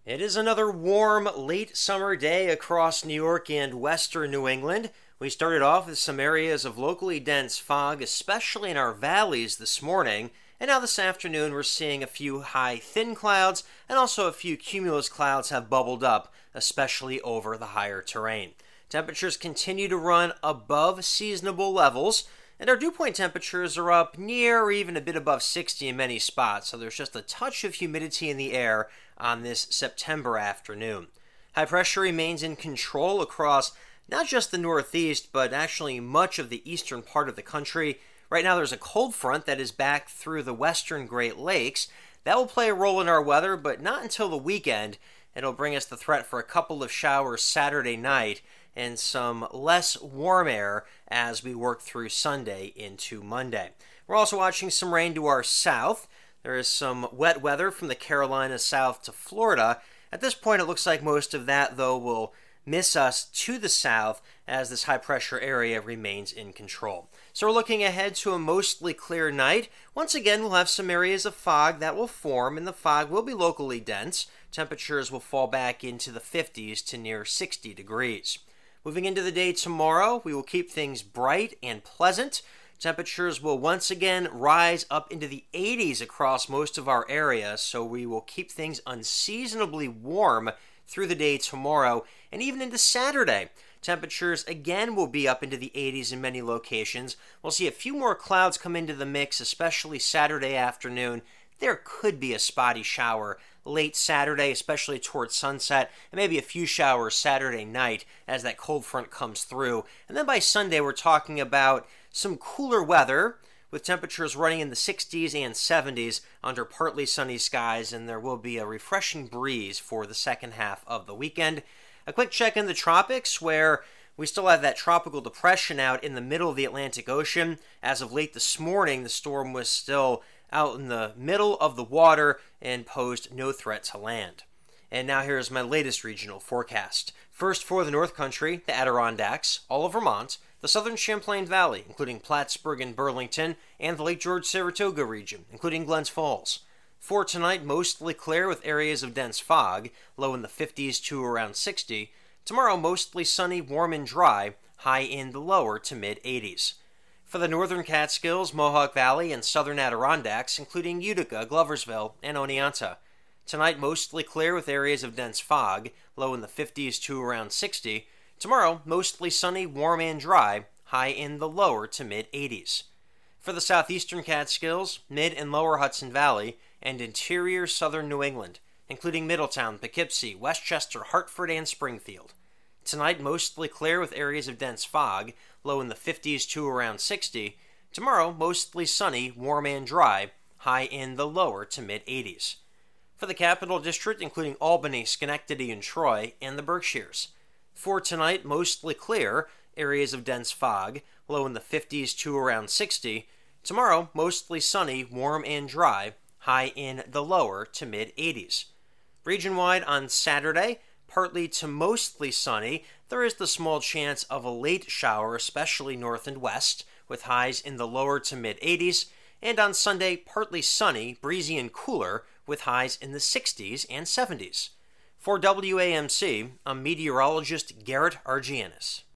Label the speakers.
Speaker 1: It is another warm, late summer day across New York and western New England. We started off with some areas of locally dense fog, especially in our valleys this morning. And now this afternoon, we're seeing a few high, thin clouds, and also a few cumulus clouds have bubbled up, especially over the higher terrain. Temperatures continue to run above seasonable levels, and our dew point temperatures are up near or even a bit above 60 in many spots, so there's just a touch of humidity in the air on this September afternoon. High pressure remains in control across not just the northeast, but actually much of the eastern part of the country. Right now there's a cold front that is back through the western Great Lakes. That will play a role in our weather, but not until the weekend. It'll bring us the threat for a couple of showers Saturday night and some less warm air as we work through Sunday into Monday. We're also watching some rain to our south. There is some wet weather from the Carolinas south to Florida. At this point, it looks like most of that, though, will miss us to the south as this high pressure area remains in control. So we're looking ahead to a mostly clear night. Once again, we'll have some areas of fog that will form, and the fog will be locally dense. Temperatures will fall back into the 50s to near 60 degrees. Moving into the day tomorrow, we will keep things bright and pleasant. Temperatures will once again rise up into the 80s across most of our area, so we will keep things unseasonably warm through the day tomorrow and even into Saturday. Temperatures again will be up into the 80s in many locations. We'll see a few more clouds come into the mix, especially Saturday afternoon. There could be a spotty shower late Saturday, especially towards sunset, and maybe a few showers Saturday night as that cold front comes through. And then by Sunday, we're talking about some cooler weather with temperatures running in the 60s and 70s under partly sunny skies, and there will be a refreshing breeze for the second half of the weekend. A quick check in the tropics, where we still have that tropical depression out in the middle of the Atlantic Ocean. As of late this morning, the storm was still out in the middle of the water and posed no threat to land. And now here's my latest regional forecast. First for the North Country, the Adirondacks, all of Vermont, the southern Champlain Valley, including Plattsburgh and Burlington, and the Lake George-Saratoga region, including Glens Falls. For tonight, mostly clear with areas of dense fog, low in the 50s to around 60. Tomorrow, mostly sunny, warm and dry, high in the lower to mid-80s. For the northern Catskills, Mohawk Valley, and southern Adirondacks, including Utica, Gloversville, and Oneonta. Tonight, mostly clear with areas of dense fog, low in the 50s to around 60. Tomorrow, mostly sunny, warm and dry, high in the lower to mid-80s. For the southeastern Catskills, mid and lower Hudson Valley, and interior southern New England, including Middletown, Poughkeepsie, Westchester, Hartford, and Springfield. Tonight, mostly clear with areas of dense fog, low in the 50s to around 60. Tomorrow, mostly sunny, warm and dry, high in the lower to mid-80s. For the Capital District, including Albany, Schenectady, and Troy, and the Berkshires. For tonight, mostly clear, areas of dense fog, low in the 50s to around 60. Tomorrow, mostly sunny, warm and dry, high in the lower to mid-80s. Region-wide on Saturday, partly to mostly sunny. There is the small chance of a late shower, especially north and west, with highs in the lower to mid-80s. And on Sunday, partly sunny, breezy and cooler, with highs in the 60s and 70s. For WAMC, I'm meteorologist Garrett Argianis.